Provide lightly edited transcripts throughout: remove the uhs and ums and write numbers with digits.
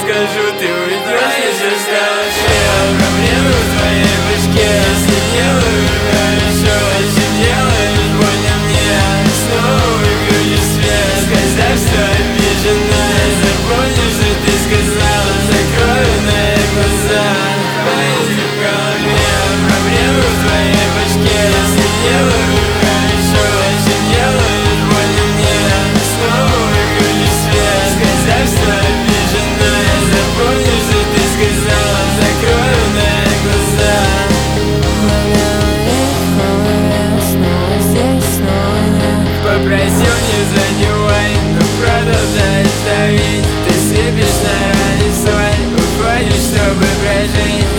скажу, ты уйдешь, лишь оставишь проблемы в твоей башке. Если делаю хорошо, если делаешь больно мне, снова выключи свет, сказав, что обижена. Запомни, что ты сказала, закрою на глаза. Память в голове, проблемы в твоей башке. Если делаю хорошо, если делаешь больно мне, снова выключи свет, сказав, что обижена. Запомни, что ты сказала, закрою на глаза. Попросил не задевай, но продолжаешь давить. Ты сыпешь на ране соль, уходишь, чтобы прожить.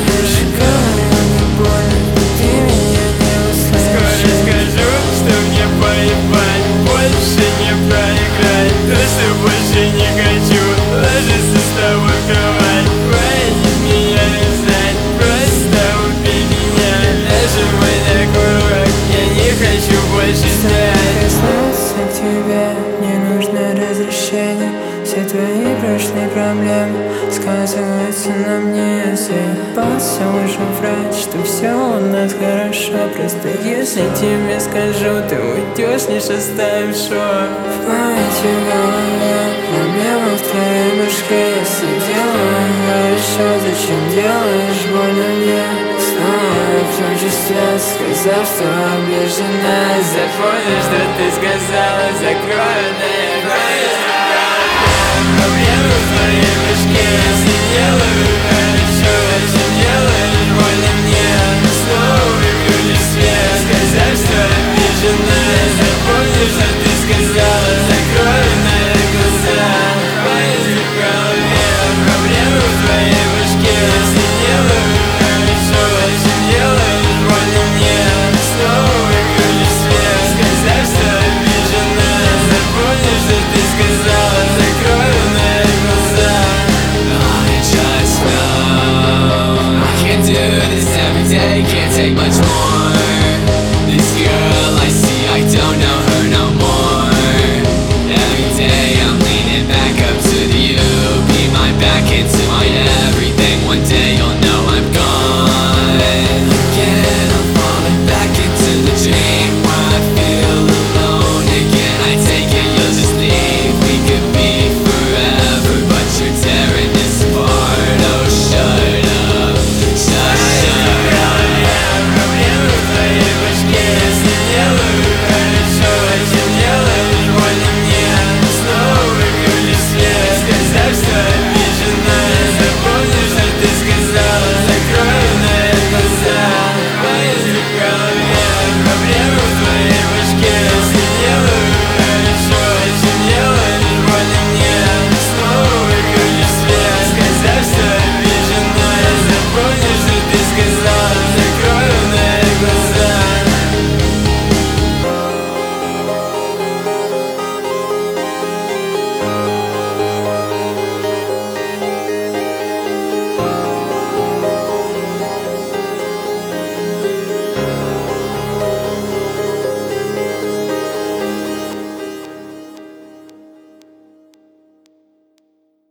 Скоро скажу, что мне поебать, больше не проиграть. То, что больше не хочу ложиться с тобой в кровать. Хватит меня лизать, просто убей меня. Даже мой такой урок, я не хочу больше знать. Коснуться тебе не нужно разрешения. Все твои прошлые проблемы сказываются на мне. Заебался уже врать, что все у нас хорошо. Просто если тебе скажу, ты уйдешь, лишь оставив шок. В памяти в голове, проблемы в твоей башке. Если делаю хорошо, зачем делаешь больно мне? Снова выключи свет, сказав, что обижена. Запомни, что ты сказала, закрою на